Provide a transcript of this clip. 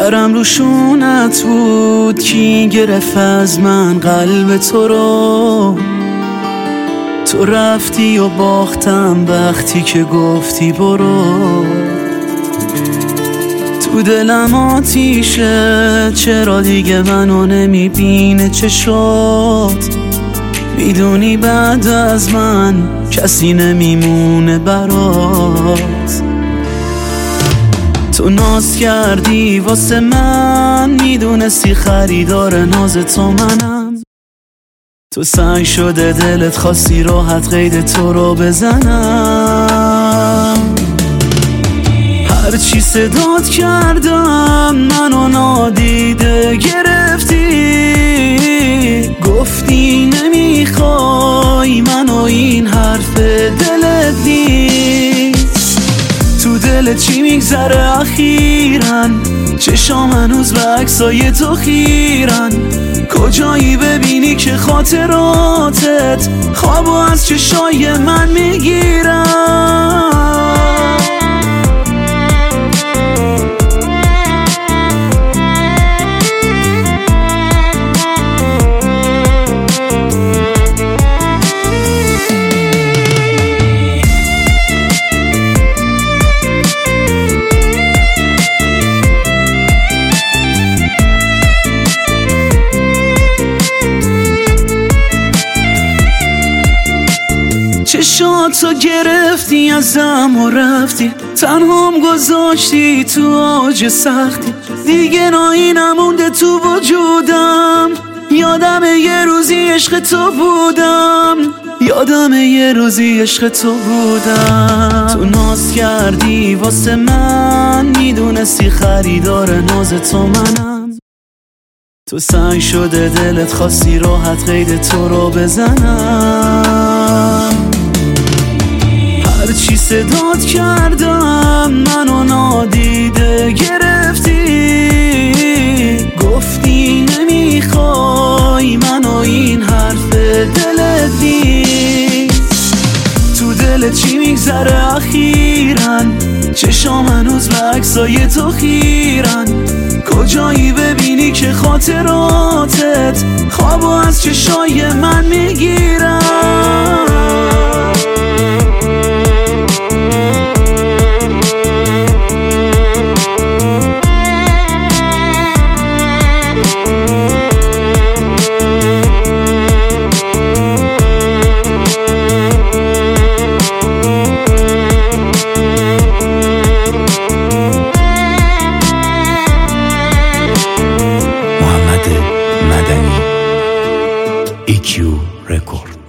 سرم رو شونت بود کی گرفت از من قلب تو رو. تو رفتی و باختم وقتی که گفتی برو. تو دلم آتیشه چرا دیگه منو نمیبینه چه شد. میدونی بعد از من کسی نمیمونه برات. تو ناز کردی واسه من میدونستی خریدار ناز تو منم. تو سنگ شده دلت خواستی راحت قید تو رو بزنم. هرچی صدات کردم منو نادیده گرفتی. گفتی نمیخوای منو این حرف دلت نیست. تو دلت چی میگذره اخیراً؟ چشام هنوز به عکسای تو خیرن. کجایی ببینی که خاطراتت خوابو از چشای من میگیرن. چشاتو گرفتی ازم و رفتی. تنهام گذاشتی تو اوج سختی. دیگه نایی نمونده تو وجودم. یادم یه روزی عشق تو بودم. یادم یه روزی عشق تو بودم. تو ناز کردی واسه من میدونستی خریدار ناز تو منم. تو سنگ شده دلت خواستی راحت قید تو رو بزنم. هرچی صدات کردم منو نادیده گرفتی. گفتی نمیخوای منو این حرف دلت نیست. تو دلت چی میگذره اخیراً؟ چشام هنوز به عکسای تو خیرن. کجایی ببینی که خاطراتت خوابو از چشای من میگیرن. EQ Record.